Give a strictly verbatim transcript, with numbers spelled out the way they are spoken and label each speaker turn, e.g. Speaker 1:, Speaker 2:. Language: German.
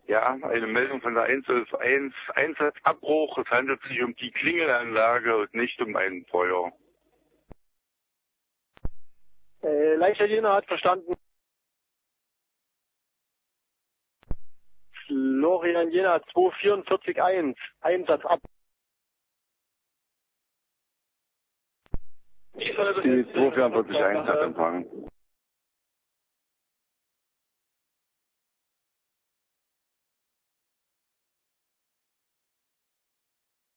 Speaker 1: Ja, eine Meldung von der eins eins eins, Einsatzabbruch. Es handelt sich um die Klingelanlage und nicht um ein Feuer.
Speaker 2: Äh, Leichter Jena hat verstanden. Florian Jena zwei vier vier eins, Einsatz ab.
Speaker 1: Die zwei vier vier eins hat empfangen.